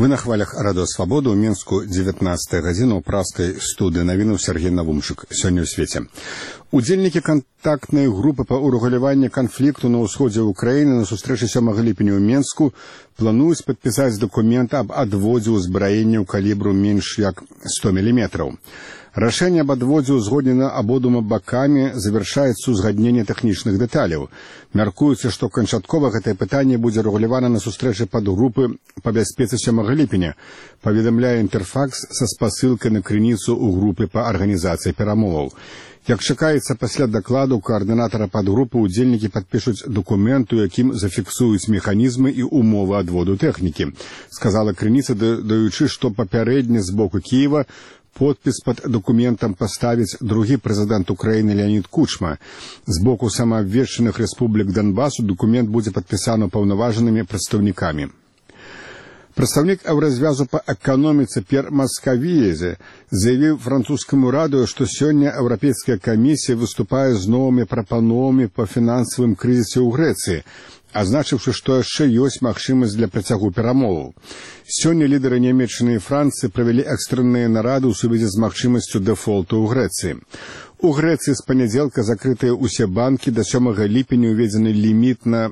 Вы на хвалях Радио Свобода у Мінску 19 гадзіна ў праскай студыі навінаў Сергей Навумчык. Сёння ў свеце. Удзельнікі кантактнай групы па урэгуляванні канфлікту на ўсходзе ўкраіны на сустрэчы 7 ліпеня ў Мінску плануюць падпісаць дакумент аб адводзе ўзбраення ў калібру менш як 100 мм. Рашэнне аб адводзе ўзгоднена абодвума бакамі, завяршаецца ўзгадненне тэхнічных дэталяў. Мяркуецца, што канчаткова гэтае пытанне будзе рэгулявана на сустрэчы падгрупы па бяспецы 7 ліпеня, паведамляе Інтэрфакс са спасылкай на крыніцу ў групы па арганізацыі перамоваў. Як чакаецца, пасля дакладу каардынатара падгрупы удзельнікі падпішуць дакумент, у якім зафіксуюць механізмы і умовы адводу тэхнікі, сказала крыніца, даючы, што папярэдне з боку Кіева подпіс пад дакументам паставіць другі прэзідэнт Украіны Леонід Кучма. З боку самаабвешчаных рэспублік Донбасу дакумент будзе падпісаны паўнаважанымі прадстаўнікамі. Прадстаўнік Еўразвязу па эканоміцы П'ер Маскавіезе заявіў французскаму радыё, што сёння Еўрапейская камісія выступае з новымі прапановамі па фінансавым крызісе ў Грэцыі, азначыўшы, што яшчэ ёсць магчымасць для працягу перамоваў. Сёння лідары Нямецчыны і Францыі правялі экстрэнныя нарады ў сувязі з магчымасцю дэфолту ў Грэцыі. У Грэцыі з панядзелка закрытыя ўсе банкі, да 7 ліпеня уведзены ліміт на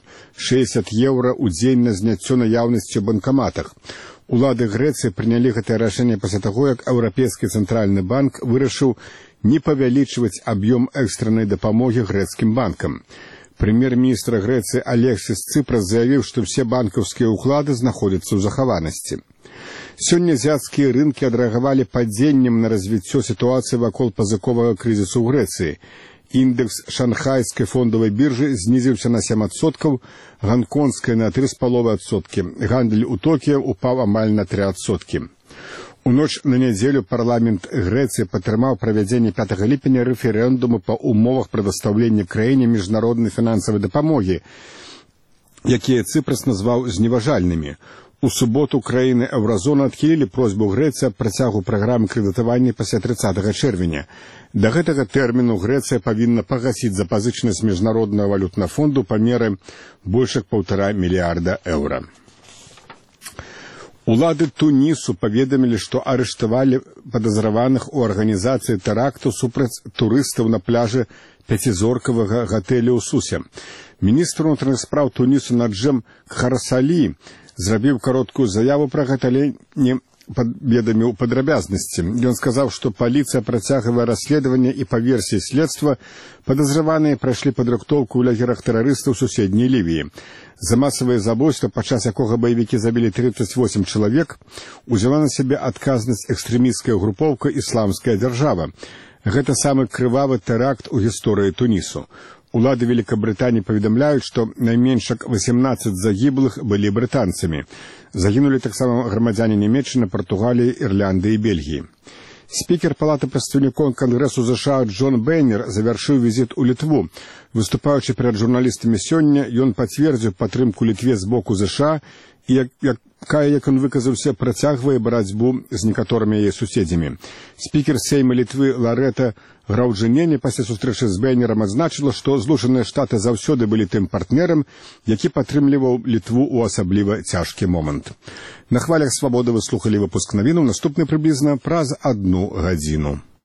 60 еўра ў дзень на зняццё наяўнасці ў банкаматах. Улады Грэцыі прынялі гэтае рашэнне пасля таго, як Еўрапейскі цэнтральны банк вырашыў не павялічваць аб'ём экстрэннай дапамогі грэцкім банкам. Прэм'ер-міністр Грэцыі Алексіс Цыпрас заявіў, што ўсе банкаўскія ўклады знаходзяцца ў захаванасці. Сёння азіяцкія рынкі адрэагавалі падзеннем на развіццё сітуацыі вакол пазыковага крызісу ў Грэцыі. Індекс шанхайскай фондавай біржы знізіўся на 7%, ганконгская на 3,5%. Гандаль у Токіо упаў амаль на 3%. У ноч на нядзелю парламент Грэцыі падтрымаў правядзенне 5 ліпеня рэферэндуму па умовах прадастаўлення краіне міжнароднай фінансавай дапамогі, якія Цыпрас назваў зневажальнымі. У суботу краіны Еўразоны адхілілі просьбу Грэцыі аб працягу праграмы крэдытавання пасля 30 чэрвеня. Да гэтага тэрміну Грэцыя павінна пагасіць запазычанасць міжнароднага валютнага фонду па меры больш як 1,5 мільярда еўра. Улады Тунісу паведамілі, што арыштавалі падазраваных у арганізацыі тэракту супраць турыстаў на пляжы 5-зоркавага гатэлю ў Сусе. Міністр унутраных спраў Тунісу Наджем Кхарсалі зрабіў кароткую заяву пра гэта, але не паведаміў падрабязнасці. Ён сказаў, што паліцыя працягвае расследаванне і па версіі следства падазраваныя прайшлі падрыхтоўку ў лагерах тэрарыстаў суседняй Лівіі. За масавае забойства, падчас якога баевікі забілі 38 чалавек, узяла на сябе адказнасць экстрэмісцкая групоўка «Ісламская дзяржава». Гэта самы крывавы тэракт у гісторыі Тунісу. Улады Великабрытаніі паведамляюць, што найменш 18 загіблых былі брытанцамі. Загінулі таксама грамадзяне Нямецчыны, Партугаліі, Ірландыі і Бельгіі. Спікер Палаты прадстаўнікоў Кангрэсу США Джон Бейнер завяршыў візіт у Літву. Выступаючы перад журналістамі сёння, ён пацвердзіў падтрымку Літве з боку США і, якая, як ён выказаўся, працягвае барацьбу з некаторымі яе суседзямі. Спікер Сейма Літвы Ларэта Граўджынене пасля сустрэчы з Бейнерам адзначыла, што Злучаныя Штаты заўсёды былі тым партнерам, які падтрымліваў Літву ў асабліва цяжкі момант. На хвалях Свабоды вы слухалі выпуск навінаў, наступны прыблізна праз 1 гадзіну.